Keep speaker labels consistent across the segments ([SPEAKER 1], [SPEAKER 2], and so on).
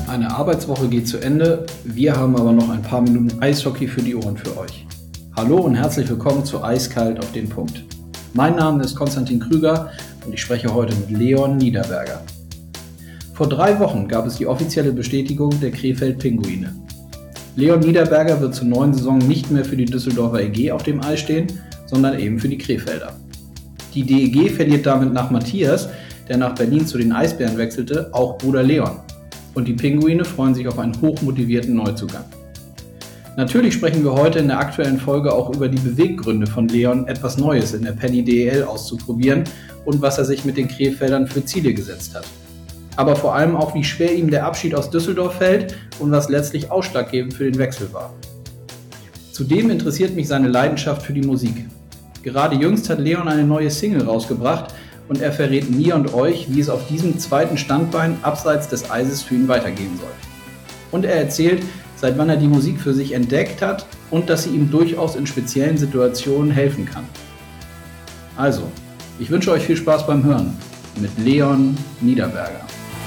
[SPEAKER 1] Eine Arbeitswoche geht zu Ende, wir haben aber noch ein paar Minuten Eishockey für die Ohren für euch. Hallo und herzlich willkommen zu Eiskalt auf den Punkt. Mein Name ist Konstantin Krüger und ich spreche heute mit Leon Niederberger. Vor 3 Wochen gab es die offizielle Bestätigung der Krefeld-Pinguine. Leon Niederberger wird zur neuen Saison nicht mehr für die Düsseldorfer EG auf dem Eis stehen, sondern eben für die Krefelder. Die DEG verliert damit nach Matthias, der nach Berlin zu den Eisbären wechselte, auch Bruder Leon. Und die Pinguine freuen sich auf einen hochmotivierten Neuzugang. Natürlich sprechen wir heute in der aktuellen Folge auch über die Beweggründe von Leon, etwas Neues in der Penny DEL auszuprobieren und was er sich mit den Krefeldern für Ziele gesetzt hat. Aber vor allem auch, wie schwer ihm der Abschied aus Düsseldorf fällt und was letztlich ausschlaggebend für den Wechsel war. Zudem interessiert mich seine Leidenschaft für die Musik. Gerade jüngst hat Leon eine neue Single rausgebracht und er verrät mir und euch, wie es auf diesem zweiten Standbein abseits des Eises für ihn weitergehen soll. Und er erzählt, seit wann er die Musik für sich entdeckt hat und dass sie ihm durchaus in speziellen Situationen helfen kann. Also, ich wünsche euch viel Spaß beim Hören mit Leon Niederberger.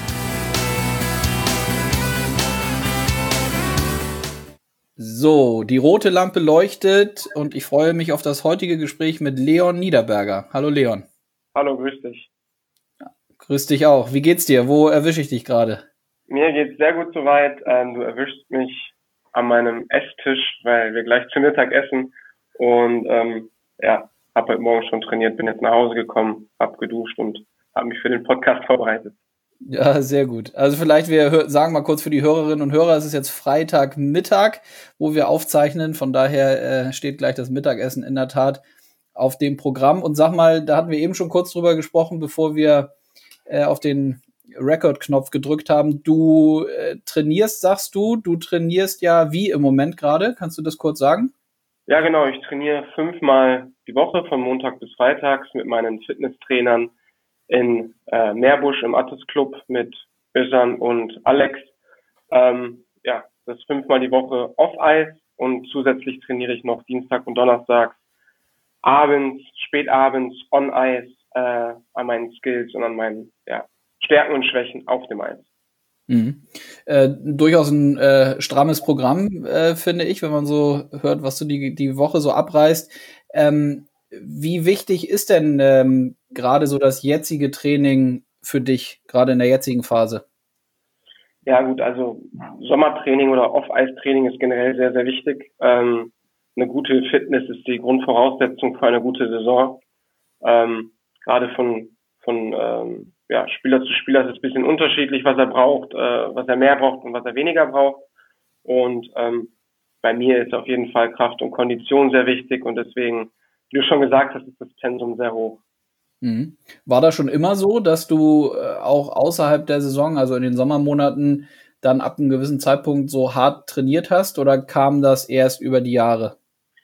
[SPEAKER 1] So, die rote Lampe leuchtet und ich freue mich auf das heutige Gespräch mit Leon Niederberger. Hallo Leon.
[SPEAKER 2] Hallo, grüß dich.
[SPEAKER 1] Grüß dich auch. Wie geht's dir? Wo erwische ich dich gerade?
[SPEAKER 2] Mir geht's sehr gut soweit. Du erwischst mich an meinem Esstisch, weil wir gleich zu Mittag essen. Und habe heute Morgen schon trainiert, bin jetzt nach Hause gekommen, hab geduscht und habe mich für den Podcast vorbereitet.
[SPEAKER 1] Ja, sehr gut. Also vielleicht wir sagen mal kurz für die Hörerinnen und Hörer, es ist jetzt Freitagmittag, wo wir aufzeichnen. Von daher steht gleich das Mittagessen in der Tat auf dem Programm. Und sag mal, da hatten wir eben schon kurz drüber gesprochen, bevor wir auf den Record-Knopf gedrückt haben. Du trainierst, sagst du. Du trainierst ja wie im Moment gerade. Kannst du das kurz sagen?
[SPEAKER 2] Ja, genau. Ich trainiere 5-mal die Woche von Montag bis Freitags mit meinen Fitnesstrainern in Meerbusch im Attis Club mit Özan und Alex. Das 5-mal die Woche Off-Eis und zusätzlich trainiere ich noch Dienstag und Donnerstag spätabends on-Eis an meinen Skills und an meinen Stärken und Schwächen auf dem Eis.
[SPEAKER 1] Mhm. Durchaus ein strammes Programm, finde ich, wenn man so hört, was du die Woche so abreißt. Wie wichtig ist denn gerade so das jetzige Training für dich, gerade in der jetzigen Phase?
[SPEAKER 2] Ja gut, also Sommertraining oder Off-Eis-Training ist generell sehr, sehr wichtig. Eine gute Fitness ist die Grundvoraussetzung für eine gute Saison. Gerade von Spieler zu Spieler ist es ein bisschen unterschiedlich, was er braucht, was er mehr braucht und was er weniger braucht. Und bei mir ist auf jeden Fall Kraft und Kondition sehr wichtig und deswegen, wie du schon gesagt hast, ist das Pensum sehr hoch.
[SPEAKER 1] Mhm. War das schon immer so, dass du auch außerhalb der Saison, also in den Sommermonaten, dann ab einem gewissen Zeitpunkt so hart trainiert hast oder kam das erst über die Jahre?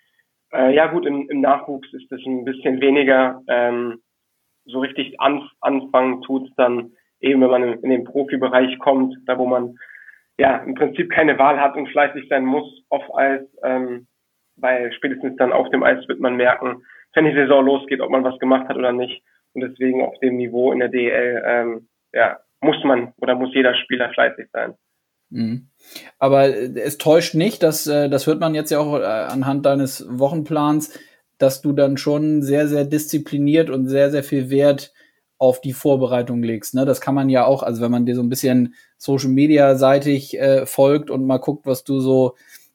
[SPEAKER 2] Im Nachwuchs ist es ein bisschen weniger. So richtig anfangen tut's dann eben, wenn man in den Profibereich kommt, da wo man im Prinzip keine Wahl hat und fleißig sein muss auf Eis, weil spätestens dann auf dem Eis wird man merken, wenn die Saison losgeht, ob man was gemacht hat oder nicht. Und deswegen auf dem Niveau in der DEL muss jeder Spieler fleißig sein.
[SPEAKER 1] Mhm. Aber es täuscht nicht, das hört man jetzt ja auch anhand deines Wochenplans, dass du dann schon sehr, sehr diszipliniert und sehr, sehr viel Wert auf die Vorbereitung legst. Ne? Das kann man ja auch, also wenn man dir so ein bisschen Social-Media-seitig folgt und mal guckt, was du so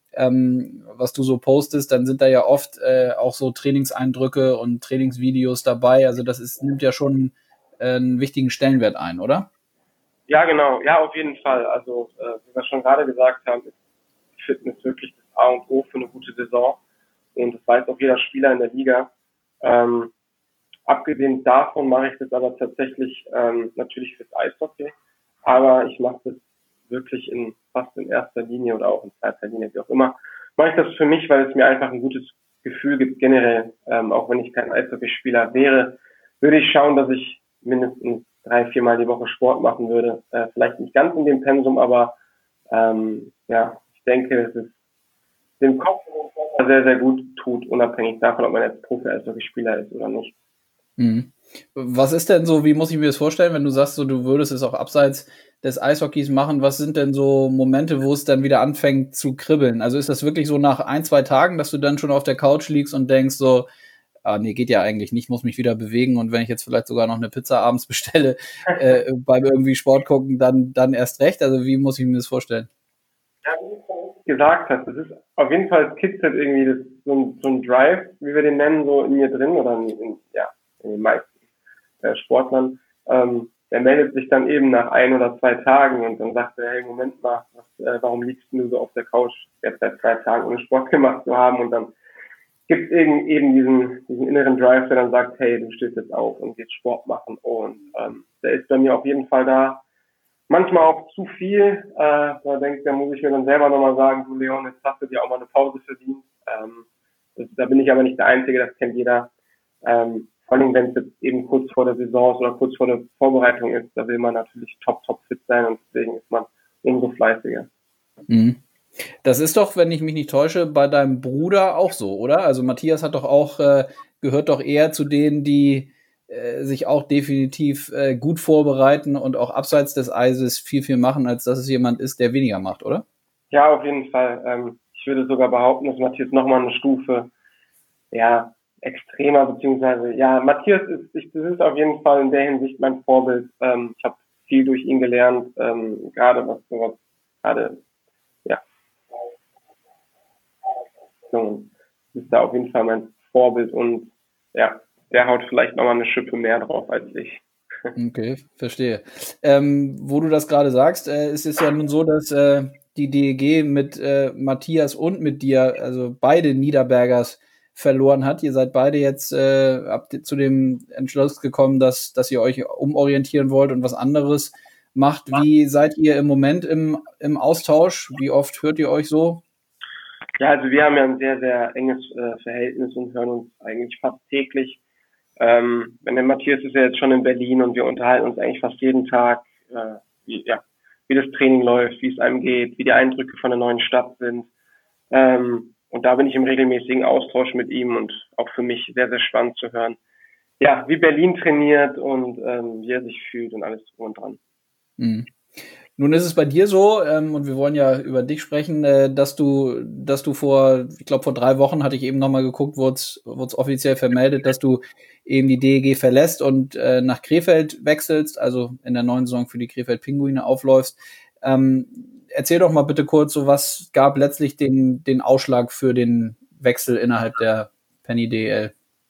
[SPEAKER 1] postest, dann sind da ja oft auch so Trainingseindrücke und Trainingsvideos dabei. Also das nimmt ja schon einen wichtigen Stellenwert ein, oder?
[SPEAKER 2] Ja, genau. Ja, auf jeden Fall. Also, wie wir schon gerade gesagt haben, ist die Fitness wirklich das A und O für eine gute Saison. Und das weiß auch jeder Spieler in der Liga. Abgesehen davon mache ich das aber tatsächlich natürlich fürs Eishockey. Aber ich mache das wirklich fast in erster Linie oder auch in zweiter Linie, wie auch immer. Mache ich das für mich, weil es mir einfach ein gutes Gefühl gibt generell. Auch wenn ich kein Eishockeyspieler wäre, würde ich schauen, dass ich mindestens 3-4 Mal die Woche Sport machen würde. Vielleicht nicht ganz in dem Pensum, aber ich denke, es ist dem Kopf sehr, sehr gut tut, unabhängig davon, ob man jetzt Profi-Eishockeyspieler ist oder nicht.
[SPEAKER 1] Mhm. Was ist denn so, wie muss ich mir das vorstellen, wenn du sagst, so, du würdest es auch abseits des Eishockeys machen, was sind denn so Momente, wo es dann wieder anfängt zu kribbeln? Also ist das wirklich so nach 1, 2 Tagen, dass du dann schon auf der Couch liegst und denkst so, ah, nee, geht ja eigentlich nicht, muss mich wieder bewegen und wenn ich jetzt vielleicht sogar noch eine Pizza abends bestelle, beim irgendwie Sport gucken, dann erst recht? Also wie muss ich mir das vorstellen?
[SPEAKER 2] Ja, wie du schon gesagt hast, das ist auf jeden Fall, es kitzelt irgendwie so ein Drive, wie wir den nennen, so in mir drin oder in den meisten Sportlern. Der meldet sich dann eben nach 1 oder 2 Tagen und dann sagt er, hey, Moment mal, warum liegst du so auf der Couch jetzt seit 2 Tagen ohne Sport gemacht zu haben? Und dann gibt es eben diesen inneren Drive, der dann sagt, hey, du stehst jetzt auf und gehst Sport machen. Und der ist bei mir auf jeden Fall da. Manchmal auch zu viel. Da muss ich mir dann selber nochmal sagen, du Leon, jetzt hast du dir auch mal eine Pause verdient. Da bin ich aber nicht der Einzige, das kennt jeder. Vor allem, wenn es jetzt eben kurz vor der Saison ist oder kurz vor der Vorbereitung ist, da will man natürlich top fit sein und deswegen ist man umso fleißiger.
[SPEAKER 1] Mhm. Das ist doch, wenn ich mich nicht täusche, bei deinem Bruder auch so, oder? Also Matthias hat doch auch, gehört doch eher zu denen, die sich auch definitiv gut vorbereiten und auch abseits des Eises viel machen, als dass es jemand ist, der weniger macht, oder?
[SPEAKER 2] Ja, auf jeden Fall. Ich würde sogar behaupten, dass Matthias nochmal eine Stufe, extremer, beziehungsweise, Matthias das ist auf jeden Fall in der Hinsicht mein Vorbild. Ich habe viel durch ihn gelernt, gerade was sowas, gerade, ja, so, ist da auf jeden Fall mein Vorbild und, ja, der haut vielleicht nochmal eine Schippe mehr drauf als ich.
[SPEAKER 1] Okay, verstehe. Wo du das gerade sagst, es ist ja nun so, dass die DEG mit Matthias und mit dir, also beide Niederbergers, verloren hat. Ihr seid beide jetzt zu dem Entschluss gekommen, dass ihr euch umorientieren wollt und was anderes macht. Wie seid ihr im Moment im Austausch? Wie oft hört ihr euch so?
[SPEAKER 2] Ja, also wir haben ja ein sehr, sehr enges Verhältnis und hören uns eigentlich fast täglich. Wenn der Matthias ist ja jetzt schon in Berlin und wir unterhalten uns eigentlich fast jeden Tag, wie das Training läuft, wie es einem geht, wie die Eindrücke von der neuen Stadt sind. Und da bin ich im regelmäßigen Austausch mit ihm und auch für mich sehr, sehr spannend zu hören, ja, wie Berlin trainiert und wie er sich fühlt und alles drum und dran.
[SPEAKER 1] Mhm. Nun ist es bei dir so, und wir wollen ja über dich sprechen, dass du ich glaube vor 3 Wochen hatte ich eben nochmal geguckt, wurde es offiziell vermeldet, dass du eben die DEG verlässt und nach Krefeld wechselst, also in der neuen Saison für die Krefeld Pinguine aufläufst. Erzähl doch mal bitte kurz, so was gab letztlich den Ausschlag für den Wechsel innerhalb der Penny DEL?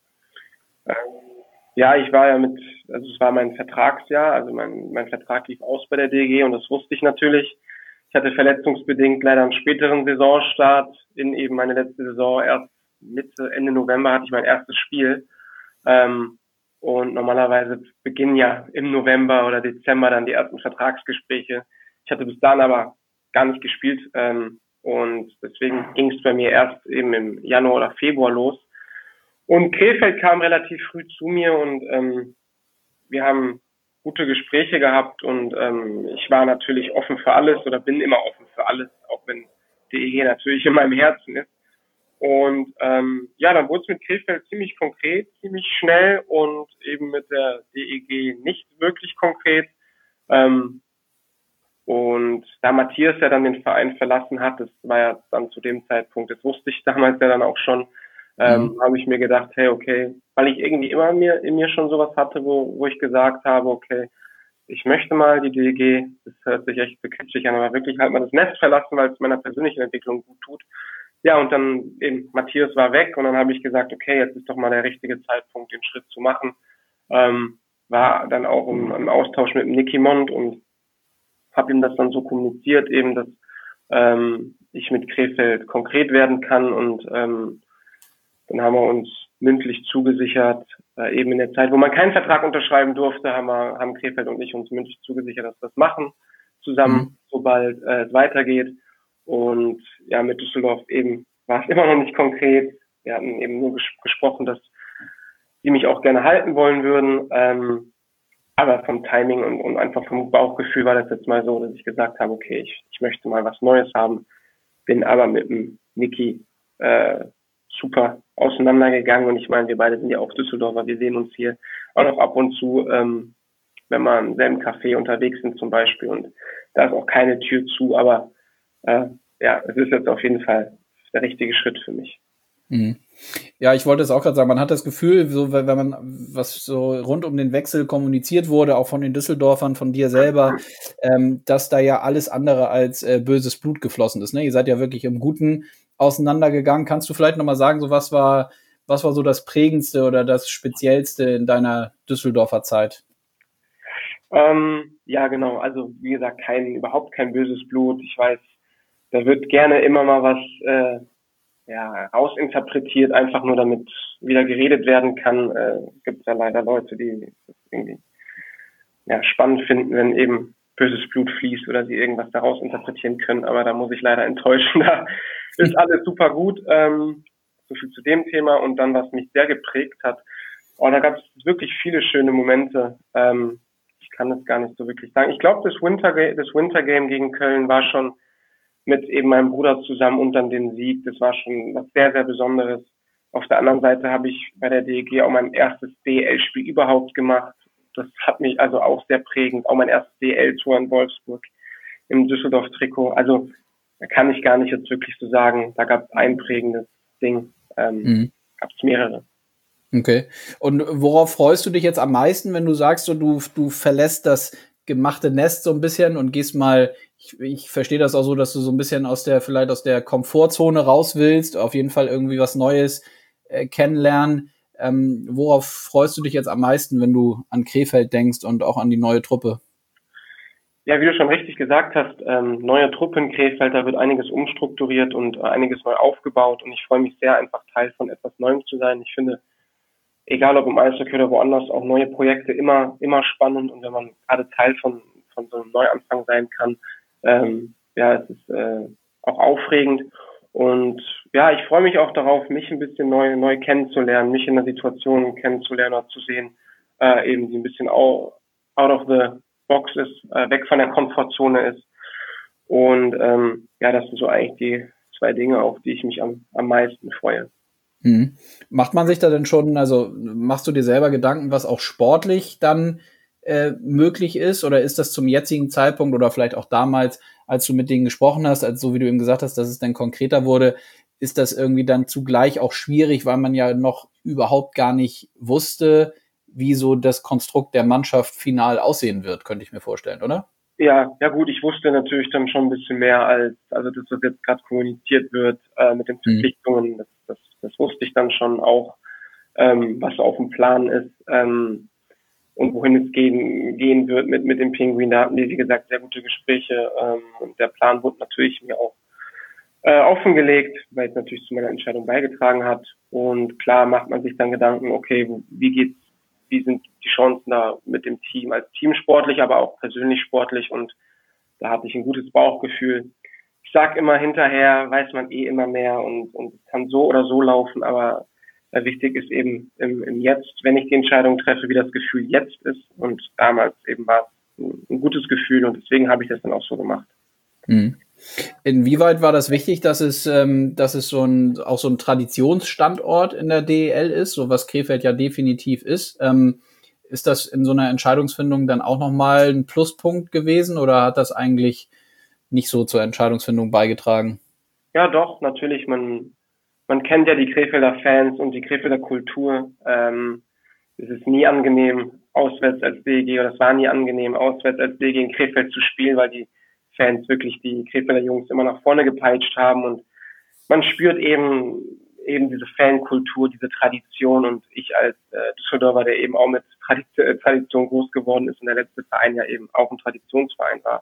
[SPEAKER 2] Ja, ich war es war mein Vertragsjahr, also mein Vertrag lief aus bei der DG und das wusste ich natürlich. Ich hatte verletzungsbedingt leider einen späteren Saisonstart in eben meine letzte Saison. Erst Ende November hatte ich mein erstes Spiel. Und normalerweise beginnen ja im November oder Dezember dann die ersten Vertragsgespräche. Ich hatte bis dahin aber gar nicht gespielt. Und deswegen ging es bei mir erst eben im Januar oder Februar los. Und Krefeld kam relativ früh zu mir und wir haben gute Gespräche gehabt und ich war natürlich offen für alles oder bin immer offen für alles, auch wenn DEG natürlich in meinem Herzen ist. Und dann wurde es mit Krefeld ziemlich konkret, ziemlich schnell und eben mit der DEG nicht wirklich konkret. Und da Matthias ja dann den Verein verlassen hat, das war ja dann zu dem Zeitpunkt, das wusste ich damals ja dann auch schon, habe ich mir gedacht, hey, okay, weil ich irgendwie immer in mir schon sowas hatte, wo ich gesagt habe, okay, ich möchte mal die DEG, das hört sich echt bekitschig an, aber wirklich halt mal das Nest verlassen, weil es meiner persönlichen Entwicklung gut tut. Ja, und dann eben Matthias war weg und dann habe ich gesagt, okay, jetzt ist doch mal der richtige Zeitpunkt, den Schritt zu machen. War dann auch im Austausch mit dem Nicky Mond und habe ihm das dann so kommuniziert, eben, dass ich mit Krefeld konkret werden kann und dann haben wir uns mündlich zugesichert, eben in der Zeit, wo man keinen Vertrag unterschreiben durfte, haben Krefeld und ich uns mündlich zugesichert, dass wir das machen, zusammen, sobald es weitergeht. Und ja, mit Düsseldorf eben war es immer noch nicht konkret. Wir hatten eben nur gesprochen, dass die mich auch gerne halten wollen würden. Aber vom Timing und einfach vom Bauchgefühl war das jetzt mal so, dass ich gesagt habe, okay, ich möchte mal was Neues haben. Bin aber mit dem Niki super auseinandergegangen und ich meine, wir beide sind ja auch Düsseldorfer, wir sehen uns hier auch noch ab und zu wenn wir im selben Café unterwegs sind zum Beispiel und da ist auch keine Tür zu, aber ja, es ist jetzt auf jeden Fall der richtige Schritt für mich.
[SPEAKER 1] Mhm. Ja, ich wollte es auch gerade sagen, man hat das Gefühl, so wenn man was so rund um den Wechsel kommuniziert wurde, auch von den Düsseldorfern, von dir selber, dass da ja alles andere als böses Blut geflossen ist. Ne? Ihr seid ja wirklich im Guten auseinandergegangen. Kannst du vielleicht nochmal sagen, so was war so das Prägendste oder das Speziellste in deiner Düsseldorfer Zeit?
[SPEAKER 2] Ja, genau. Also wie gesagt, überhaupt kein böses Blut. Ich weiß, da wird gerne immer mal was rausinterpretiert, einfach nur damit wieder geredet werden kann. Gibt ja leider Leute, die das irgendwie spannend finden, wenn eben böses Blut fließt oder sie irgendwas daraus interpretieren können. Aber da muss ich leider enttäuschen. Da ist alles super gut. So viel zu dem Thema. Und dann, was mich sehr geprägt hat, da gab es wirklich viele schöne Momente. Ich kann das gar nicht so wirklich sagen. Ich glaube, das Winter Game gegen Köln war schon mit eben meinem Bruder zusammen und dann den Sieg. Das war schon was sehr, sehr Besonderes. Auf der anderen Seite habe ich bei der DEG auch mein erstes DEL-Spiel überhaupt gemacht. Das hat mich also auch sehr prägend. Auch mein erstes DEL-Tor in Wolfsburg im Düsseldorf-Trikot. Also da kann ich gar nicht jetzt wirklich so sagen, da gab es ein prägendes Ding. Gab es mehrere.
[SPEAKER 1] Okay. Und worauf freust du dich jetzt am meisten, wenn du sagst, so du verlässt das gemachte Nest so ein bisschen und gehst mal, ich verstehe das auch so, dass du so ein bisschen vielleicht aus der Komfortzone raus willst, auf jeden Fall irgendwie was Neues kennenlernen. Worauf freust du dich jetzt am meisten, wenn du an Krefeld denkst und auch an die neue Truppe?
[SPEAKER 2] Ja, wie du schon richtig gesagt hast, neue Truppe in Krefeld, da wird einiges umstrukturiert und einiges neu aufgebaut und ich freue mich sehr, einfach Teil von etwas Neuem zu sein. Ich finde, egal ob im Eishockey oder woanders, auch neue Projekte immer spannend und wenn man gerade Teil von so einem Neuanfang sein kann, es ist auch aufregend und ja, ich freue mich auch darauf, mich ein bisschen neu kennenzulernen, mich in der Situation kennenzulernen oder zu sehen, eben die ein bisschen out of the box ist, weg von der Komfortzone ist und das sind so eigentlich die zwei Dinge, auf die ich mich am meisten freue.
[SPEAKER 1] Mhm. Macht man sich da denn schon, also machst du dir selber Gedanken, was auch sportlich dann möglich ist? Oder ist das zum jetzigen Zeitpunkt oder vielleicht auch damals, als du mit denen gesprochen hast, als so wie du eben gesagt hast, dass es dann konkreter wurde, ist das irgendwie dann zugleich auch schwierig, weil man ja noch überhaupt gar nicht wusste, wie so das Konstrukt der Mannschaft final aussehen wird, könnte ich mir vorstellen, oder?
[SPEAKER 2] Ja, gut, ich wusste natürlich dann schon ein bisschen mehr also das, was jetzt gerade kommuniziert wird, mit den Verpflichtungen, das wusste ich dann schon auch, was auf dem Plan ist, und wohin es gehen wird mit dem Pinguin. Da hatten die, wie gesagt, sehr gute Gespräche, und der Plan wurde natürlich mir auch offengelegt, weil es natürlich zu meiner Entscheidung beigetragen hat. Und klar macht man sich dann Gedanken, okay, wie sind die Chancen da mit dem Team als Team sportlich, aber auch persönlich sportlich und da hatte ich ein gutes Bauchgefühl. Ich sag immer, hinterher weiß man immer mehr und es kann so oder so laufen, aber wichtig ist eben im Jetzt, wenn ich die Entscheidung treffe, wie das Gefühl jetzt ist und damals eben war es ein gutes Gefühl und deswegen habe ich das dann auch so gemacht.
[SPEAKER 1] Mhm. Inwieweit war das wichtig, dass es auch so ein Traditionsstandort in der DEL ist, so was Krefeld ja definitiv ist? Ist das in so einer Entscheidungsfindung dann auch nochmal ein Pluspunkt gewesen oder hat das eigentlich nicht so zur Entscheidungsfindung beigetragen?
[SPEAKER 2] Ja, doch, natürlich. Man kennt ja die Krefelder Fans und die Krefelder Kultur. Es ist nie angenehm, auswärts als DEG, oder es war nie angenehm, auswärts als DEG in Krefeld zu spielen, weil die Fans wirklich die Krefelder Jungs immer nach vorne gepeitscht haben und man spürt eben diese Fankultur, diese Tradition und ich als Düsseldorfer, der eben auch mit Tradition groß geworden ist und der letzte Verein ja eben auch ein Traditionsverein war,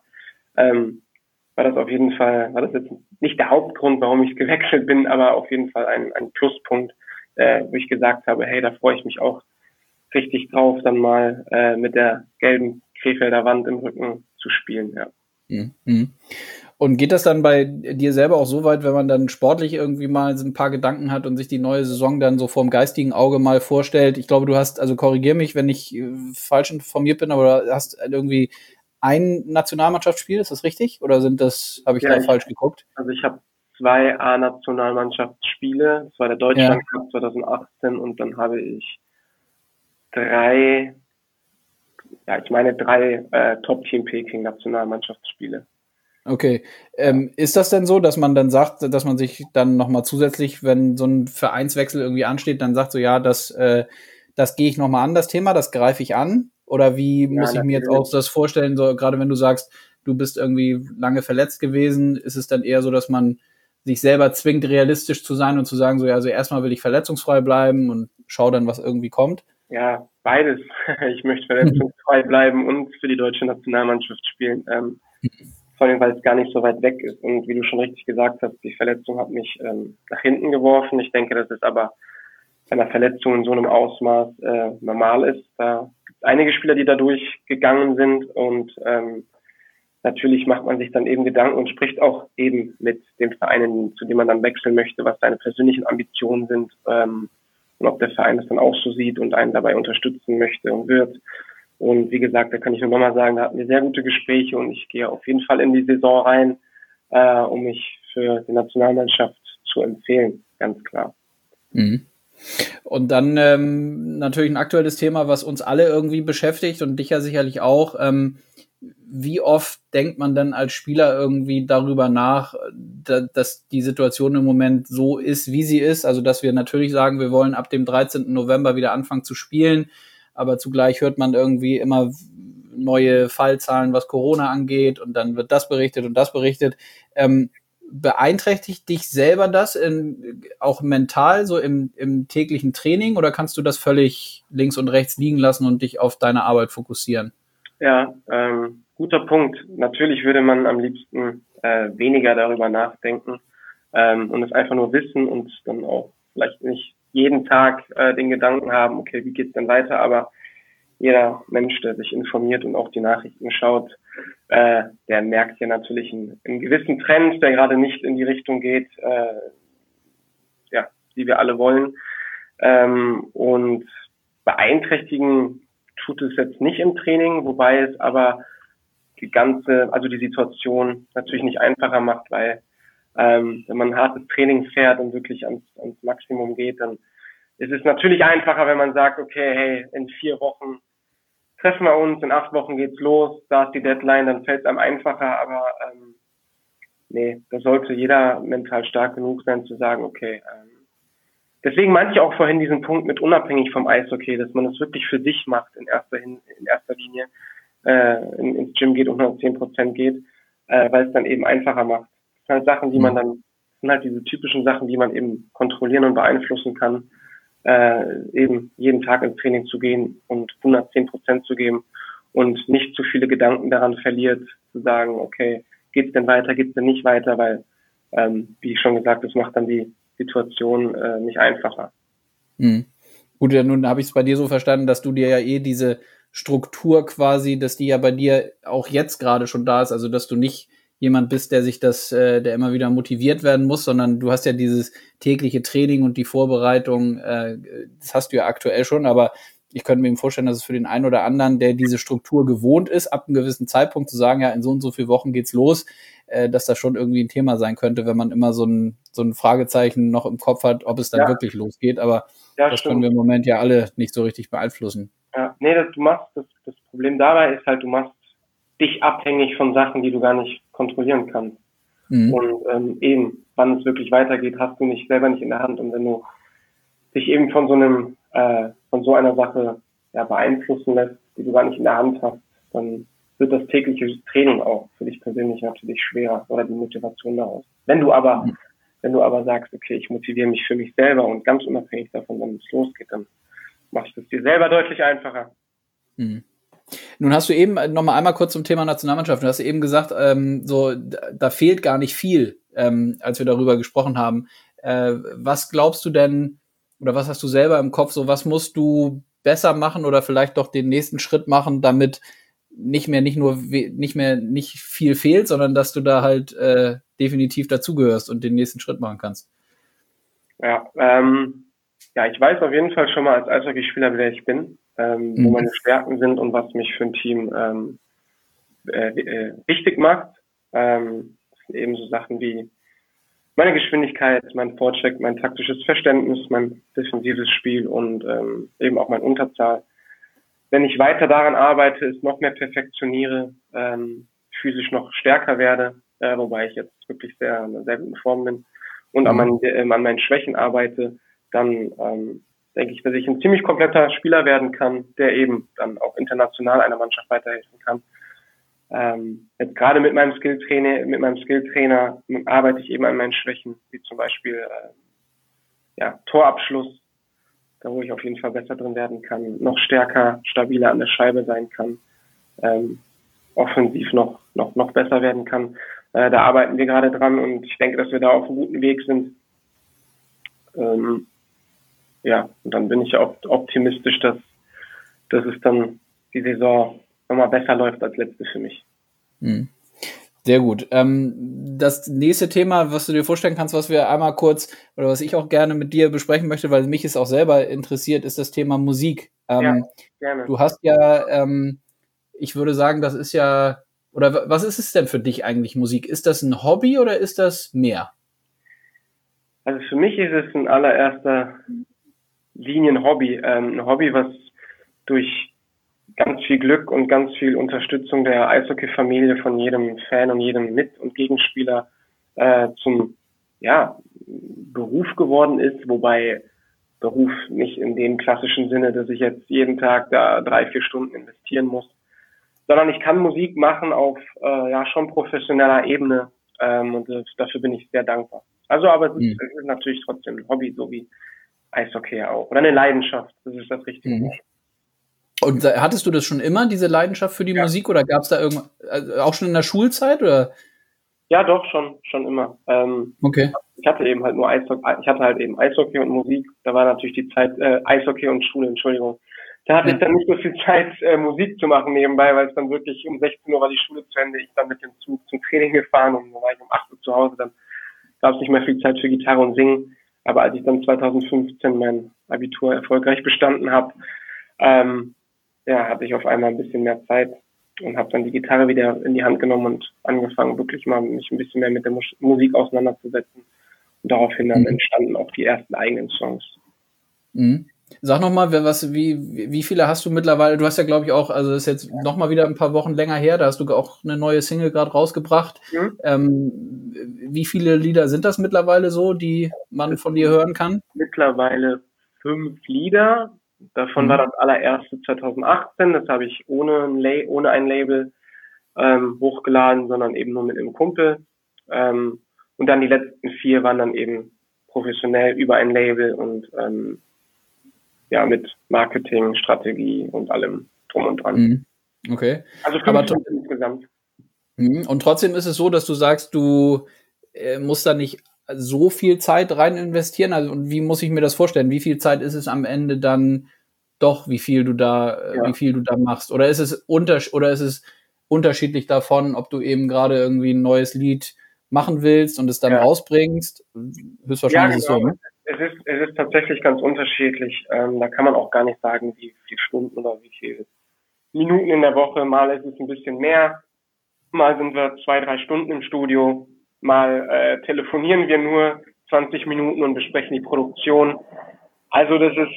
[SPEAKER 2] war das jetzt nicht der Hauptgrund, warum ich gewechselt bin, aber auf jeden Fall ein Pluspunkt, wo ich gesagt habe, hey, da freue ich mich auch richtig drauf, dann mal mit der gelben Krefelder Wand im Rücken zu spielen, ja.
[SPEAKER 1] Mhm. Und geht das dann bei dir selber auch so weit, wenn man dann sportlich irgendwie mal so ein paar Gedanken hat und sich die neue Saison dann so vorm geistigen Auge mal vorstellt? Ich glaube, du hast, also korrigier mich, wenn ich falsch informiert bin, aber du hast irgendwie ein Nationalmannschaftsspiel, ist das richtig? Oder habe ich da falsch geguckt?
[SPEAKER 2] Also ich habe 2 A-Nationalmannschaftsspiele. Das war der Deutschland Cup 2018 und dann habe ich 3 ich meine 3 Top-Team Peking Nationalmannschaftsspiele.
[SPEAKER 1] Okay. Ist das denn so, dass man dann sagt, dass man sich dann nochmal zusätzlich, wenn so ein Vereinswechsel irgendwie ansteht, dann sagt so, ja, das gehe ich nochmal an, das Thema, das greife ich an? Oder wie muss ich mir jetzt auch das vorstellen, so gerade wenn du sagst, du bist irgendwie lange verletzt gewesen, ist es dann eher so, dass man sich selber zwingt, realistisch zu sein und zu sagen, so, ja, also erstmal will ich verletzungsfrei bleiben und schau dann, was irgendwie kommt?
[SPEAKER 2] Ja, beides. Ich möchte verletzungsfrei bleiben und für die deutsche Nationalmannschaft spielen. Vor allem, weil es gar nicht so weit weg ist. Und wie du schon richtig gesagt hast, die Verletzung hat mich nach hinten geworfen. Ich denke, dass es aber bei einer Verletzung in so einem Ausmaß normal ist. Da gibt es einige Spieler, die da durchgegangen sind und natürlich macht man sich dann eben Gedanken und spricht auch eben mit dem Verein, zu dem man dann wechseln möchte, was seine persönlichen Ambitionen sind und ob der Verein das dann auch so sieht und einen dabei unterstützen möchte und wird. Und wie gesagt, da kann ich nur nochmal sagen, da hatten wir sehr gute Gespräche und ich gehe auf jeden Fall in die Saison rein, um mich für die Nationalmannschaft zu empfehlen, ganz klar.
[SPEAKER 1] Mhm. Und dann natürlich ein aktuelles Thema, was uns alle irgendwie beschäftigt und dich ja sicherlich auch. Wie oft denkt man dann als Spieler irgendwie darüber nach, dass die Situation im Moment so ist, wie sie ist? Also, dass wir natürlich sagen, wir wollen ab dem 13. November wieder anfangen zu spielen, aber zugleich hört man irgendwie immer neue Fallzahlen, was Corona angeht, und dann wird das berichtet und das berichtet. Beeinträchtigt dich selber das auch mental so im täglichen Training, oder kannst du das völlig links und rechts liegen lassen und dich auf deine Arbeit fokussieren?
[SPEAKER 2] Ja, guter Punkt. Natürlich würde man am liebsten weniger darüber nachdenken und es einfach nur wissen und dann auch vielleicht nicht jeden Tag den Gedanken haben, okay, wie geht's denn weiter? Aber jeder Mensch, der sich informiert und auch die Nachrichten schaut, der merkt ja natürlich einen gewissen Trend, der gerade nicht in die Richtung geht, die wir alle wollen. Und beeinträchtigen tut es jetzt nicht im Training, wobei es aber die Situation natürlich nicht einfacher macht, weil wenn man ein hartes Training fährt und wirklich ans Maximum geht, dann ist es natürlich einfacher, wenn man sagt, okay, hey, in 4 Wochen treffen wir uns, in 8 Wochen geht's los, da ist die Deadline, dann fällt es einem einfacher, aber da sollte jeder mental stark genug sein zu sagen, okay, deswegen meinte ich auch vorhin diesen Punkt mit unabhängig vom Eishockey, dass man es wirklich für sich macht in erster Linie, ins Gym geht und 110% geht, weil es dann eben einfacher macht. Das sind halt Sachen, das sind halt diese typischen Sachen, die man eben kontrollieren und beeinflussen kann, eben jeden Tag ins Training zu gehen und 110% zu geben und nicht zu viele Gedanken daran verliert, zu sagen, okay, geht's denn weiter, geht's denn nicht weiter, weil, wie ich schon gesagt, das macht dann die Situation nicht einfacher.
[SPEAKER 1] Mhm. Gut, ja, nun habe ich es bei dir so verstanden, dass du dir ja diese Struktur quasi, dass die ja bei dir auch jetzt gerade schon da ist, also dass du nicht jemand bist, der immer wieder motiviert werden muss, sondern du hast ja dieses tägliche Training und die Vorbereitung, das hast du ja aktuell schon, aber ich könnte mir eben vorstellen, dass es für den einen oder anderen, der diese Struktur gewohnt ist, ab einem gewissen Zeitpunkt zu sagen, ja, in so und so vielen Wochen geht's los, dass das schon irgendwie ein Thema sein könnte, wenn man immer so ein Fragezeichen noch im Kopf hat, ob es dann wirklich losgeht, aber das stimmt. Können wir im Moment ja alle nicht so richtig beeinflussen.
[SPEAKER 2] Ja, nee, das Problem dabei ist halt, du machst dich abhängig von Sachen, die du gar nicht kontrollieren kannst. Mhm. Und eben, wann es wirklich weitergeht, hast du selber nicht in der Hand. Und wenn du dich eben von so einer Sache beeinflussen lässt, die du gar nicht in der Hand hast, dann wird das tägliche Training auch für dich persönlich natürlich schwerer oder die Motivation daraus. Wenn du aber sagst, okay, ich motiviere mich für mich selber und ganz unabhängig davon, wenn es losgeht, dann machst du es dir selber deutlich einfacher.
[SPEAKER 1] Mhm. Nun hast du eben noch mal einmal kurz zum Thema Nationalmannschaft. Du hast eben gesagt, da fehlt gar nicht viel, als wir darüber gesprochen haben. Was glaubst du denn, oder was hast du selber im Kopf, so was musst du besser machen oder vielleicht doch den nächsten Schritt machen, damit nicht viel fehlt, sondern dass du da halt definitiv dazugehörst und den nächsten Schritt machen kannst?
[SPEAKER 2] Ja, ich weiß auf jeden Fall schon mal als Eishockeyspieler, wer ich bin, wo meine Stärken sind und was mich für ein Team wichtig macht. Das sind eben so Sachen wie meine Geschwindigkeit, mein Vorcheck, mein taktisches Verständnis, mein defensives Spiel und eben auch mein Unterzahl. wenn ich weiter daran arbeite, es noch mehr perfektioniere, physisch noch stärker werde, wobei ich jetzt wirklich sehr in einer sehr guten Form bin und an meinen Schwächen arbeite, dann denke ich, dass ich ein ziemlich kompletter Spieler werden kann, der eben dann auch international einer Mannschaft weiterhelfen kann. Jetzt gerade mit meinem Skilltrainer arbeite ich eben an meinen Schwächen, wie zum Beispiel Torabschluss, da wo ich auf jeden Fall besser drin werden kann, noch stärker, stabiler an der Scheibe sein kann, offensiv noch besser werden kann. Da arbeiten wir gerade dran und ich denke, dass wir da auf einem guten Weg sind. Und dann bin ich auch optimistisch, dass es dann die Saison nochmal besser läuft als letzte für mich.
[SPEAKER 1] Sehr gut. Das nächste Thema, was du dir vorstellen kannst, was wir einmal kurz, oder was ich auch gerne mit dir besprechen möchte, weil mich es auch selber interessiert, ist das Thema Musik.
[SPEAKER 2] Gerne.
[SPEAKER 1] Du hast ja, ich würde sagen, das ist ja, oder was ist es denn für dich eigentlich, Musik? Ist das ein Hobby oder ist das mehr?
[SPEAKER 2] Also für mich ist es in allererster Linie ein Hobby. Ein Hobby, was durch ganz viel Glück und ganz viel Unterstützung der Eishockey-Familie von jedem Fan und jedem Mit- und Gegenspieler zum Beruf geworden ist, wobei Beruf nicht in dem klassischen Sinne, dass ich jetzt jeden Tag da 3-4 Stunden investieren muss, sondern ich kann Musik machen auf schon professioneller Ebene und dafür bin ich sehr dankbar. Also aber es ist natürlich trotzdem ein Hobby, so wie Eishockey auch. Oder eine Leidenschaft, das ist das Richtige.
[SPEAKER 1] Und hattest du das schon immer, diese Leidenschaft für die Musik, oder gab es da irgendwas, auch schon in der Schulzeit, oder?
[SPEAKER 2] Ja, doch, schon immer.
[SPEAKER 1] Okay.
[SPEAKER 2] Ich hatte eben halt nur Eishockey und Musik. Da war natürlich die Zeit, Eishockey und Schule, Entschuldigung. Da hatte ich dann nicht so viel Zeit, Musik zu machen nebenbei, weil es dann wirklich um 16 Uhr war die Schule zu Ende. Ich dann mit dem Zug zum Training gefahren und dann war ich um 8 Uhr zu Hause. Dann gab es nicht mehr viel Zeit für Gitarre und Singen. Aber als ich dann 2015 mein Abitur erfolgreich bestanden habe, hatte ich auf einmal ein bisschen mehr Zeit und habe dann die Gitarre wieder in die Hand genommen und angefangen, wirklich mal mich ein bisschen mehr mit der Musik auseinanderzusetzen. Und daraufhin dann entstanden auch die ersten eigenen Songs.
[SPEAKER 1] Sag nochmal, wie viele hast du mittlerweile? Du hast ja, glaube ich, auch, also das ist jetzt nochmal wieder ein paar Wochen länger her, da hast du auch eine neue Single gerade rausgebracht. Wie viele Lieder sind das mittlerweile so, die man von dir hören kann?
[SPEAKER 2] Mittlerweile 5 Lieder. Davon war das allererste 2018. Das habe ich ohne ein Label hochgeladen, sondern eben nur mit einem Kumpel. Und dann die letzten 4 waren dann eben professionell über ein Label und mit Marketing, Strategie und allem drum und dran.
[SPEAKER 1] Okay.
[SPEAKER 2] Also 5 insgesamt.
[SPEAKER 1] Und trotzdem ist es so, dass du sagst, du musst da nicht so viel Zeit rein investieren. Also, und wie muss ich mir das vorstellen? Wie viel Zeit ist es am Ende dann doch, wie viel du da machst? Oder ist es unterschiedlich davon, ob du eben gerade irgendwie ein neues Lied machen willst und es dann rausbringst? Höchstwahrscheinlich ist es so, ne?
[SPEAKER 2] Es ist tatsächlich ganz unterschiedlich. Da kann man auch gar nicht sagen, wie viele Stunden oder wie viele Minuten in der Woche. Mal ist es ein bisschen mehr, mal sind wir 2-3 Stunden im Studio, mal telefonieren wir nur 20 Minuten und besprechen die Produktion. Also das ist,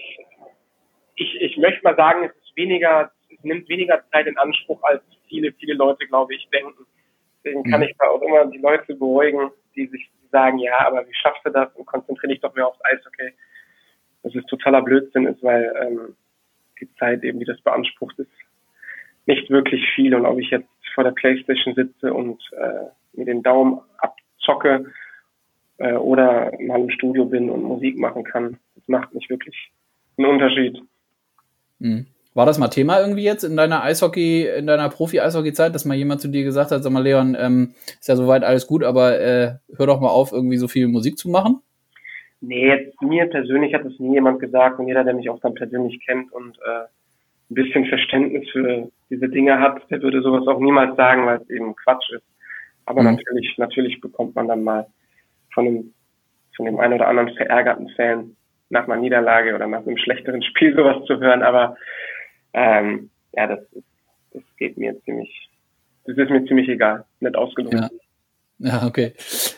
[SPEAKER 2] ich möchte mal sagen, es nimmt weniger Zeit in Anspruch, als viele Leute, glaube ich, denken. Deswegen kann ich da auch immer die Leute beruhigen, die sagen, ja, aber wie schaffst du das und konzentriere dich doch mehr aufs Eishockey. Das ist totaler Blödsinn ist, weil die Zeit eben, die das beansprucht, ist nicht wirklich viel. Und ob ich jetzt vor der Playstation sitze und mir den Daumen abzocke oder mal im Studio bin und Musik machen kann, das macht nicht wirklich einen Unterschied.
[SPEAKER 1] War das mal Thema irgendwie jetzt in deiner Profi-Eishockey-Zeit, dass mal jemand zu dir gesagt hat, sag mal, Leon, ist ja soweit alles gut, aber hör doch mal auf, irgendwie so viel Musik zu machen?
[SPEAKER 2] Nee, jetzt mir persönlich hat das nie jemand gesagt und jeder, der mich auch dann persönlich kennt und ein bisschen Verständnis für diese Dinge hat, der würde sowas auch niemals sagen, weil es eben Quatsch ist. Aber natürlich bekommt man dann mal von dem einen oder anderen verärgerten Fan nach einer Niederlage oder nach einem schlechteren Spiel sowas zu hören, aber das ist mir ziemlich egal, nicht ausgedrückt.
[SPEAKER 1] Ja, okay.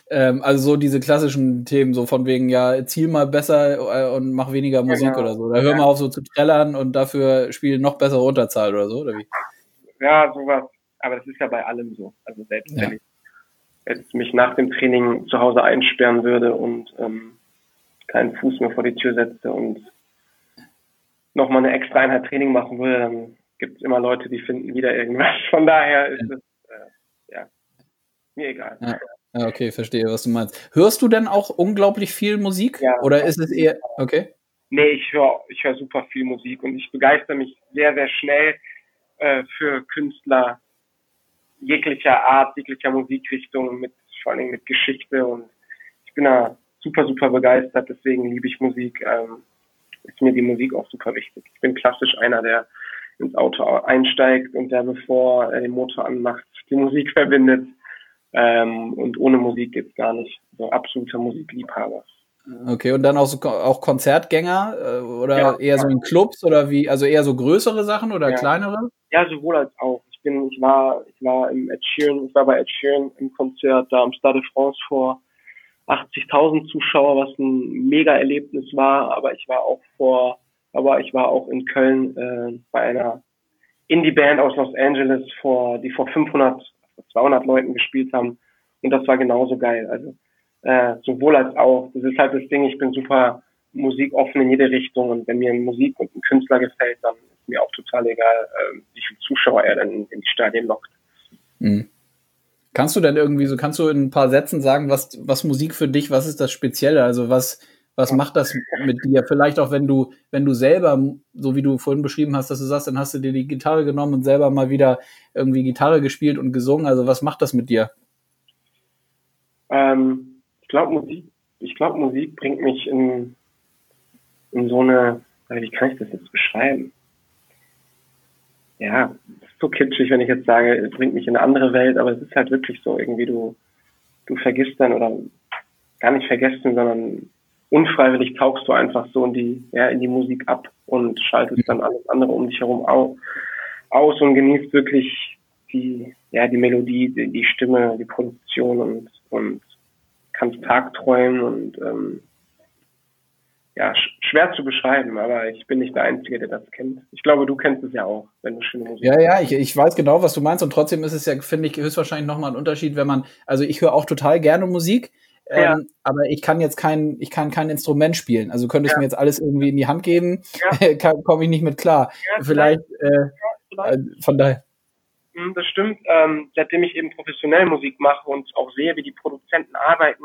[SPEAKER 1] Also so diese klassischen Themen, so von wegen, ja, ziel mal besser und mach weniger Musik
[SPEAKER 2] Genau.
[SPEAKER 1] oder so. Oder hör mal auf so zu trällern und dafür spiel noch bessere Unterzahl oder so, oder wie?
[SPEAKER 2] Ja, sowas. Aber das ist ja bei allem so. Also selbst
[SPEAKER 1] Ja.
[SPEAKER 2] wenn ich jetzt mich nach dem Training zu Hause einsperren würde und keinen Fuß mehr vor die Tür setze und nochmal eine extra Einheit Training machen würde, dann gibt es immer Leute, die finden wieder irgendwas. Von daher ist es, ja, mir egal.
[SPEAKER 1] Ja. Ja, okay, verstehe, was du meinst. Hörst du denn auch unglaublich viel Musik?
[SPEAKER 2] Ja,
[SPEAKER 1] Oder ist es eher, okay?
[SPEAKER 2] nee, ich hör super viel Musik und ich begeister mich sehr, sehr schnell für Künstler jeglicher Art, jeglicher Musikrichtung, vor allen Dingen mit Geschichte, und ich bin da super, super begeistert, deswegen liebe ich Musik, ist mir die Musik auch super wichtig. Ich bin klassisch einer, der ins Auto einsteigt und der, bevor er den Motor anmacht, die Musik verbindet, und ohne Musik geht's gar nicht. So absoluter Musikliebhaber.
[SPEAKER 1] Okay, und dann auch Konzertgänger oder
[SPEAKER 2] Ja,
[SPEAKER 1] eher so in Clubs oder wie, also eher so größere Sachen oder
[SPEAKER 2] ja.
[SPEAKER 1] kleinere?
[SPEAKER 2] Ja, sowohl als auch. Ich war bei Ed Sheeran im Konzert da am Stade de France vor 80.000 Zuschauer, was ein Mega-Erlebnis war. Aber ich war auch in Köln bei einer Indie-Band aus Los Angeles die vor 200 Leuten gespielt haben, und das war genauso geil. Also sowohl als auch. Das ist halt das Ding. Ich bin super musikoffen in jede Richtung, und wenn mir Musik und ein Künstler gefällt, dann ist mir auch total egal, wie viele Zuschauer er dann in die Stadien lockt.
[SPEAKER 1] Mhm. Kannst du in ein paar Sätzen sagen, was Musik für dich, was ist das Spezielle? Also was macht das mit dir? Vielleicht auch, wenn du selber, so wie du vorhin beschrieben hast, dass du sagst, dann hast du dir die Gitarre genommen und selber mal wieder irgendwie Gitarre gespielt und gesungen. Also was macht das mit dir?
[SPEAKER 2] Ich glaube, Musik bringt mich in so eine, wie kann ich das jetzt beschreiben? Ja, es ist so kitschig, wenn ich jetzt sage, es bringt mich in eine andere Welt, aber es ist halt wirklich so, irgendwie du vergisst dann, oder gar nicht vergessen, sondern unfreiwillig tauchst du einfach so in die Musik ab und schaltest dann alles andere um dich herum aus und genießt wirklich die Melodie, die Stimme, die Produktion und kannst tagträumen und schwer zu beschreiben, aber ich bin nicht der Einzige, der das kennt. Ich glaube, du kennst es ja auch, wenn du schöne Musik
[SPEAKER 1] hörst. Ja, ich weiß genau, was du meinst, und trotzdem ist es ja, finde ich, höchstwahrscheinlich nochmal ein Unterschied, also ich höre auch total gerne Musik, aber ich kann kein Instrument spielen. Also könntest du mir jetzt alles irgendwie in die Hand geben, komme ich nicht mit klar. Vielleicht. Von daher.
[SPEAKER 2] Das stimmt. Seitdem ich eben professionell Musik mache und auch sehe, wie die Produzenten arbeiten,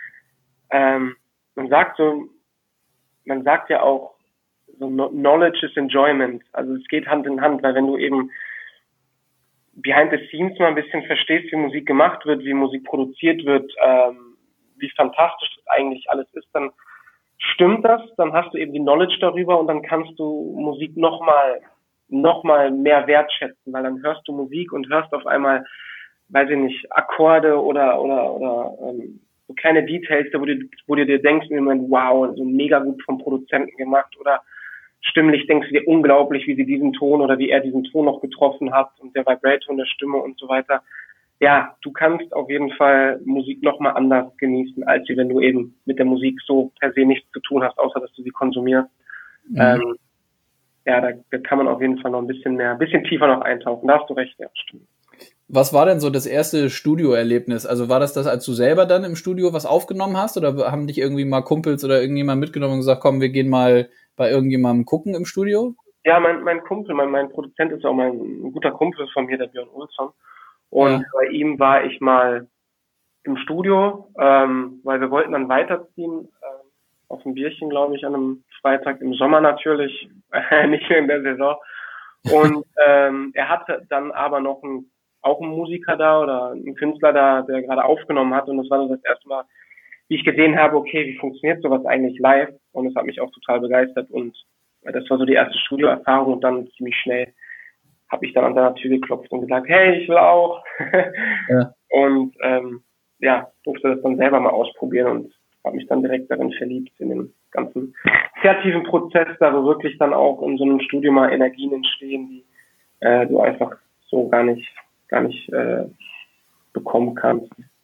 [SPEAKER 2] man sagt ja auch, so Knowledge is Enjoyment. Also es geht Hand in Hand, weil wenn du eben behind the scenes mal ein bisschen verstehst, wie Musik gemacht wird, wie Musik produziert wird, wie fantastisch das eigentlich alles ist, dann stimmt das, dann hast du eben die Knowledge darüber und dann kannst du Musik noch mal mehr wertschätzen, weil dann hörst du Musik und hörst auf einmal, weiß ich nicht, Akkorde oder so kleine Details, wo du dir denkst im Moment, wow, so mega gut vom Produzenten gemacht, oder stimmlich denkst du dir unglaublich, wie sie diesen Ton oder wie er diesen Ton noch getroffen hat und der Vibrato in der Stimme und so weiter. Ja, du kannst auf jeden Fall Musik nochmal anders genießen, als wenn du eben mit der Musik so per se nichts zu tun hast, außer dass du sie konsumierst.
[SPEAKER 1] Mhm.
[SPEAKER 2] Da kann man auf jeden Fall noch ein bisschen tiefer noch eintauchen. Da hast du recht, ja, stimmt.
[SPEAKER 1] Was war denn so das erste Studioerlebnis? Also war das, als du selber dann im Studio was aufgenommen hast, oder haben dich irgendwie mal Kumpels oder irgendjemand mitgenommen und gesagt, komm, wir gehen mal bei irgendjemandem gucken im Studio?
[SPEAKER 2] Ja, mein Kumpel, mein Produzent ist auch ein guter Kumpel von mir, der Björn Olsson. Und bei ihm war ich mal im Studio, weil wir wollten dann weiterziehen, auf ein Bierchen, glaube ich, an einem Freitag im Sommer natürlich, nicht in der Saison. Und er hatte dann aber noch auch einen Musiker da oder einen Künstler da, der gerade aufgenommen hat. Und das war so das erste Mal, wie ich gesehen habe, okay, wie funktioniert sowas eigentlich live? Und es hat mich auch total begeistert. Und das war so die erste Studioerfahrung. Und dann ziemlich schnell habe ich dann an seiner Tür geklopft und gesagt, hey, ich will auch. Ja. Und durfte das dann selber mal ausprobieren und habe mich dann direkt darin verliebt, in den ganzen kreativen Prozess, da wo wirklich dann auch in so einem Studio mal Energien entstehen, die du einfach so gar nicht bekommen kannst.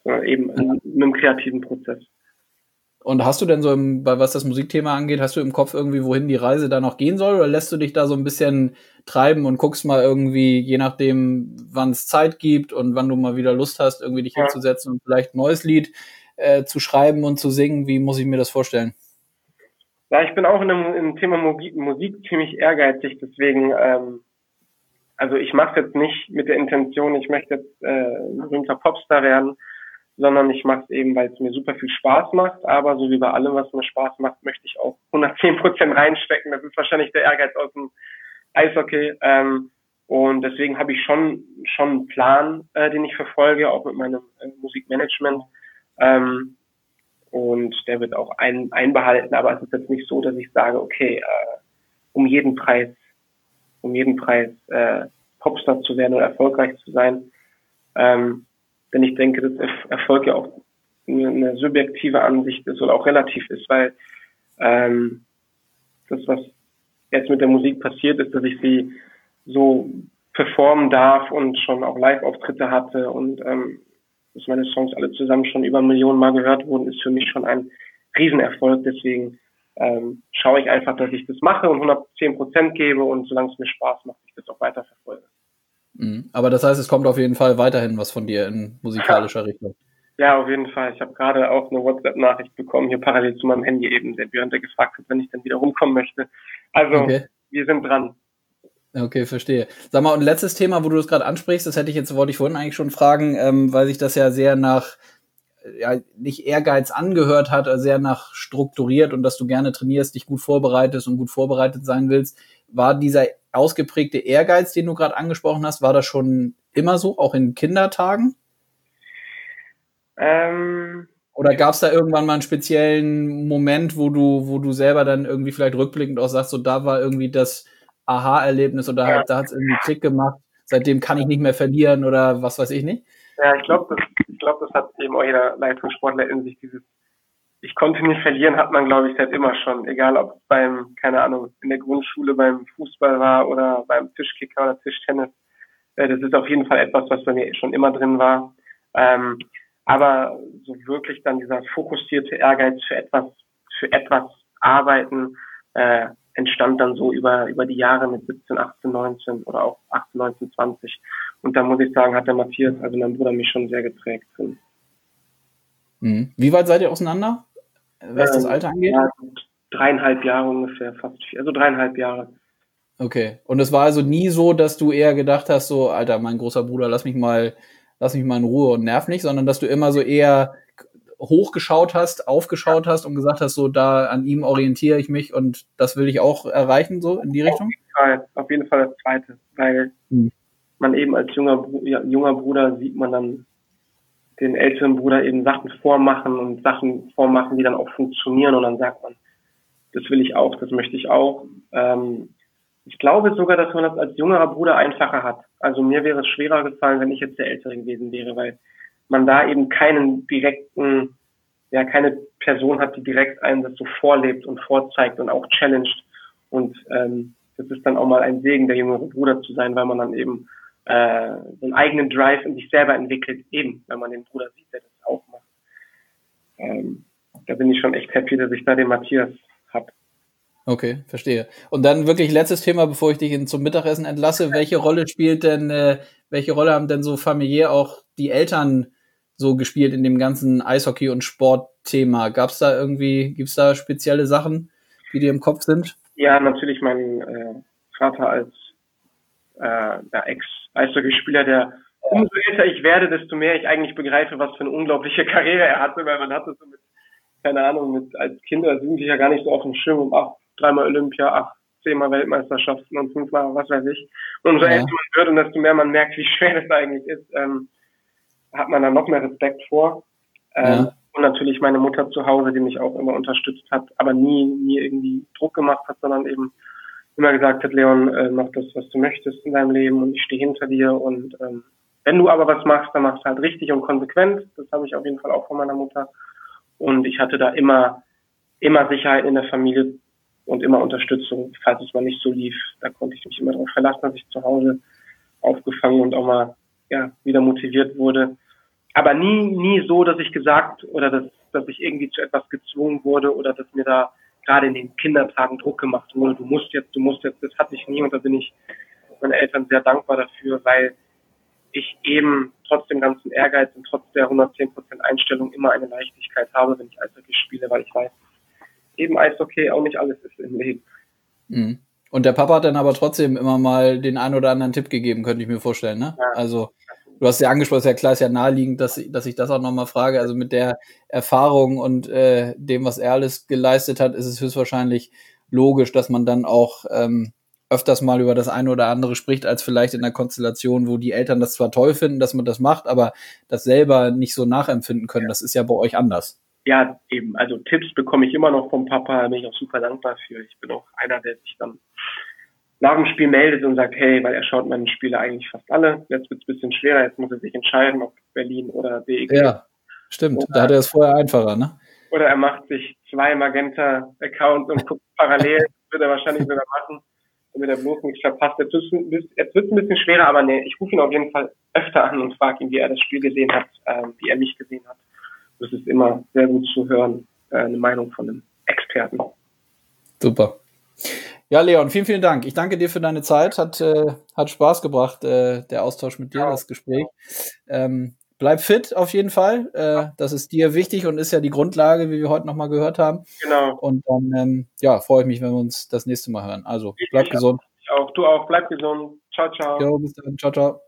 [SPEAKER 2] sondern eben in einem kreativen Prozess.
[SPEAKER 1] Und hast du denn so, was das Musikthema angeht, hast du im Kopf irgendwie, wohin die Reise da noch gehen soll? Oder lässt du dich da so ein bisschen treiben und guckst mal irgendwie, je nachdem, wann es Zeit gibt und wann du mal wieder Lust hast, irgendwie dich hinzusetzen und vielleicht ein neues Lied zu schreiben und zu singen? Wie muss ich mir das vorstellen?
[SPEAKER 2] Ja, ich bin auch im Thema Musik ziemlich ehrgeizig, deswegen, also ich mache es jetzt nicht mit der Intention, ich möchte jetzt ein berühmter Popstar werden, sondern ich mache es eben, weil es mir super viel Spaß macht. Aber so wie bei allem, was mir Spaß macht, möchte ich auch 110% reinstecken. Das ist wahrscheinlich der Ehrgeiz aus dem Eishockey. Und deswegen habe ich schon einen Plan, den ich verfolge, auch mit meinem Musikmanagement. Und der wird auch einbehalten. Aber es ist jetzt nicht so, dass ich sage, okay, um jeden Preis Popstar zu werden oder erfolgreich zu sein. Denn ich denke, dass Erfolg ja auch eine subjektive Ansicht ist oder auch relativ ist, weil das, was jetzt mit der Musik passiert ist, dass ich sie so performen darf und schon auch Live-Auftritte hatte und dass meine Songs alle zusammen schon über Millionen Mal gehört wurden, ist für mich schon ein Riesenerfolg. Deswegen schaue ich einfach, dass ich das mache und 110% gebe und solange es mir Spaß macht, ich das auch weiter verfolge.
[SPEAKER 1] Aber das heißt, es kommt auf jeden Fall weiterhin was von dir in musikalischer Richtung.
[SPEAKER 2] Ja, auf jeden Fall. Ich habe gerade auch eine WhatsApp-Nachricht bekommen, hier parallel zu meinem Handy eben, der Björn, der gefragt hat, wenn ich dann wieder rumkommen möchte. Also, Wir sind dran.
[SPEAKER 1] Okay, verstehe. Sag mal, und letztes Thema, wo du das gerade ansprichst, wollte ich vorhin eigentlich schon fragen, weil sich das ja sehr nach, nicht Ehrgeiz angehört hat, also sehr nach strukturiert und dass du gerne trainierst, dich gut vorbereitest und gut vorbereitet sein willst. War dieser ausgeprägte Ehrgeiz, den du gerade angesprochen hast, war das schon immer so, auch in Kindertagen? Oder gab es da irgendwann mal einen speziellen Moment, wo du selber dann irgendwie vielleicht rückblickend auch sagst, so da war irgendwie das Aha-Erlebnis oder da hat es irgendwie einen Klick gemacht, seitdem kann ich nicht mehr verlieren oder was weiß ich nicht?
[SPEAKER 2] Ja, ich glaube, das hat eben auch jeder Leistungssportler in sich, dieses ich konnte nicht verlieren, hat man, glaube ich, seit immer schon. Egal, ob es in der Grundschule beim Fußball war oder beim Tischkicker oder Tischtennis. Das ist auf jeden Fall etwas, was bei mir schon immer drin war. Aber so wirklich dann dieser fokussierte Ehrgeiz für etwas arbeiten, entstand dann so über die Jahre mit 17, 18, 19 oder auch 18, 19, 20. Und da muss ich sagen, hat der Matthias, also mein Bruder, mich schon sehr geprägt.
[SPEAKER 1] Wie weit seid ihr auseinander, was das Alter angeht?
[SPEAKER 2] Ja, 3,5 Jahre ungefähr, fast 4, also 3,5 Jahre.
[SPEAKER 1] Okay. Und es war also nie so, dass du eher gedacht hast, so, Alter, mein großer Bruder, lass mich mal in Ruhe und nerv nicht, sondern dass du immer so eher aufgeschaut hast und gesagt hast, so, da an ihm orientiere ich mich und das will ich auch erreichen, so in die Richtung?
[SPEAKER 2] Auf jeden Fall das Zweite, weil man eben als junger Bruder sieht man dann den älteren Bruder eben Sachen vormachen, die dann auch funktionieren und dann sagt man, das will ich auch, das möchte ich auch. Ich glaube sogar, dass man das als jüngerer Bruder einfacher hat. Also mir wäre es schwerer gefallen, wenn ich jetzt der Ältere gewesen wäre, weil man da eben keine Person hat, die direkt einen das so vorlebt und vorzeigt und auch challenged. Und das ist dann auch mal ein Segen, der jüngere Bruder zu sein, weil man dann eben so einen eigenen Drive in sich selber entwickelt, eben, wenn man den Bruder sieht, der das auch macht. Da bin ich schon echt happy, dass ich da den Matthias habe.
[SPEAKER 1] Okay, verstehe. Und dann wirklich letztes Thema, bevor ich dich zum Mittagessen entlasse. Welche Rolle haben denn so familiär auch die Eltern so gespielt in dem ganzen Eishockey- und Sportthema? Gibt's da spezielle Sachen, die dir im Kopf sind?
[SPEAKER 2] Ja, natürlich mein Vater als Ex-Eishockeyspieler, der umso älter ich werde, desto mehr ich eigentlich begreife, was für eine unglaubliche Karriere er hatte, weil man hatte so als Kind oder Jugendlicher gar nicht so auf dem Schirm, 3-mal Olympia, 10-mal Weltmeisterschaften und 5-mal was weiß ich. Und umso älter man wird und desto mehr man merkt, wie schwer das eigentlich ist, hat man da noch mehr Respekt vor. Und natürlich meine Mutter zu Hause, die mich auch immer unterstützt hat, aber nie irgendwie Druck gemacht hat, sondern eben immer gesagt hat, Leon, mach das, was du möchtest in deinem Leben und ich stehe hinter dir und wenn du aber was machst, dann machst du halt richtig und konsequent. Das habe ich auf jeden Fall auch von meiner Mutter. Und ich hatte da immer Sicherheit in der Familie und immer Unterstützung, falls es mal nicht so lief. Da konnte ich mich immer darauf verlassen, dass ich zu Hause aufgefangen und auch mal wieder motiviert wurde. aber nie so, dass ich gesagt oder dass ich irgendwie zu etwas gezwungen wurde oder dass mir da gerade in den Kindertagen Druck gemacht wurde, du musst jetzt, das hatte ich nie und da bin ich meinen Eltern sehr dankbar dafür, weil ich eben trotz dem ganzen Ehrgeiz und trotz der 110% Einstellung immer eine Leichtigkeit habe, wenn ich Eishockey spiele, weil ich weiß, eben Eishockey auch nicht alles ist im Leben.
[SPEAKER 1] Mhm. Und der Papa hat dann aber trotzdem immer mal den einen oder anderen Tipp gegeben, könnte ich mir vorstellen, ne? Ja. Also, du hast ja angesprochen, ist ja klar, ist ja naheliegend, dass ich das auch nochmal frage. Also mit der Erfahrung und dem, was er alles geleistet hat, ist es höchstwahrscheinlich logisch, dass man dann auch öfters mal über das eine oder andere spricht, als vielleicht in einer Konstellation, wo die Eltern das zwar toll finden, dass man das macht, aber das selber nicht so nachempfinden können. Das ist ja bei euch anders.
[SPEAKER 2] Ja, eben. Also Tipps bekomme ich immer noch vom Papa, da bin ich auch super dankbar für. Ich bin auch einer, der sich dann nach dem Spiel meldet und sagt, hey, weil er schaut meine Spiele eigentlich fast alle. Jetzt wird es ein bisschen schwerer, jetzt muss er sich entscheiden, ob Berlin oder DEG.
[SPEAKER 1] Ja, stimmt. Oder, da hat er es vorher einfacher, ne?
[SPEAKER 2] Oder er macht sich 2 Magenta-Accounts und guckt parallel. Das wird er wahrscheinlich sogar machen, damit er bloß nichts verpasst. Jetzt wird es ein bisschen schwerer, aber nee, ich rufe ihn auf jeden Fall öfter an und frage ihn, wie er das Spiel gesehen hat, wie er mich gesehen hat. Das ist immer sehr gut zu hören, eine Meinung von einem Experten.
[SPEAKER 1] Super. Ja, Leon, vielen, vielen Dank. Ich danke dir für deine Zeit. Hat Spaß gebracht, der Austausch mit dir, ja, das Gespräch. Bleib fit auf jeden Fall. Das ist dir wichtig und ist ja die Grundlage, wie wir heute nochmal gehört haben.
[SPEAKER 2] Genau.
[SPEAKER 1] Und dann freue ich mich, wenn wir uns das nächste Mal hören. Also, bleib gesund.
[SPEAKER 2] Ich auch. Du auch. Bleib gesund. Ciao, ciao.
[SPEAKER 1] Jo, bis dann. Ciao, ciao.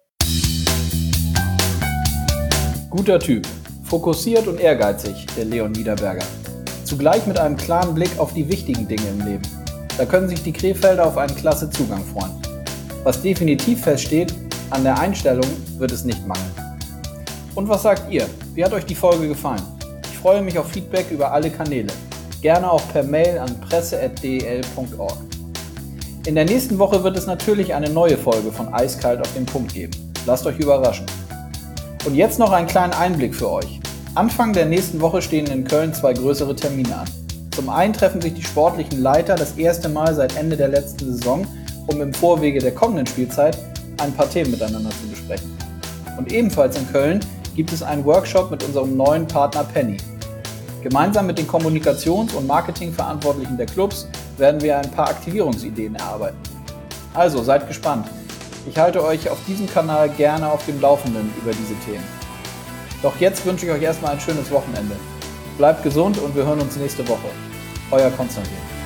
[SPEAKER 1] Guter Typ. Fokussiert und ehrgeizig, der Leon Niederberger. Zugleich mit einem klaren Blick auf die wichtigen Dinge im Leben. Da können sich die Krefelder auf einen klasse Zugang freuen. Was definitiv feststeht, an der Einstellung wird es nicht mangeln. Und was sagt ihr? Wie hat euch die Folge gefallen? Ich freue mich auf Feedback über alle Kanäle. Gerne auch per Mail an presse@del.org. In der nächsten Woche wird es natürlich eine neue Folge von Eiskalt auf den Punkt geben. Lasst euch überraschen. Und jetzt noch einen kleinen Einblick für euch. Anfang der nächsten Woche stehen in Köln 2 größere Termine an. Zum einen treffen sich die sportlichen Leiter das erste Mal seit Ende der letzten Saison, um im Vorwege der kommenden Spielzeit ein paar Themen miteinander zu besprechen. Und ebenfalls in Köln gibt es einen Workshop mit unserem neuen Partner Penny. Gemeinsam mit den Kommunikations- und Marketingverantwortlichen der Clubs werden wir ein paar Aktivierungsideen erarbeiten. Also seid gespannt. Ich halte euch auf diesem Kanal gerne auf dem Laufenden über diese Themen. Doch jetzt wünsche ich euch erstmal ein schönes Wochenende. Bleibt gesund und wir hören uns nächste Woche. Euer Konstantin.